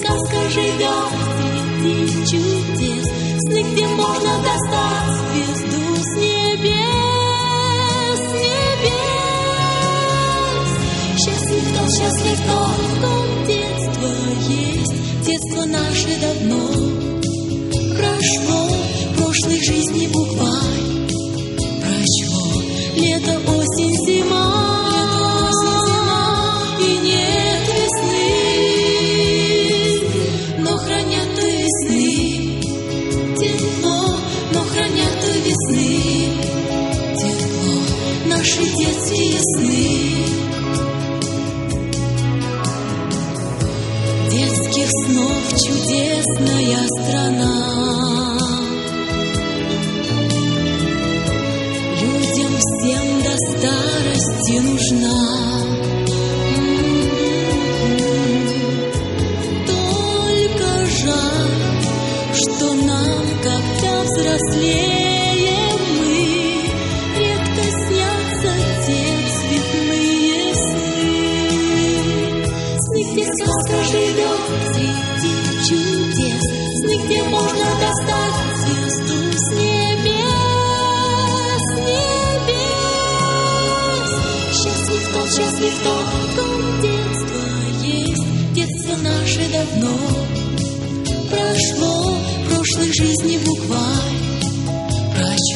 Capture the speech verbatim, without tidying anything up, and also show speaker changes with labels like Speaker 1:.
Speaker 1: сказка живет среди чудес, сны, где можно достать звезду с небес, с небес. Счастлив тот, счастлив тот, в ком детство есть, детство наше давно прошло, прошлой жизни букварь прочло. Лето, осень, зима, и нет весны, но хранят у весны тепло, но хранят у весны тепло наши детские сны. Детских снов чудесная страна, людям всем до старости нужна. Только жаль, что нам, когда взрослеем мы, редко снятся те цветные сны. Сны, где сказка живет среди чудес, сны, где можно достать звезду с небес, с небес. Счастлив тот, счастлив тот, в ком детство есть, детство наше давно прошло, прошлой жизни букварь прочло.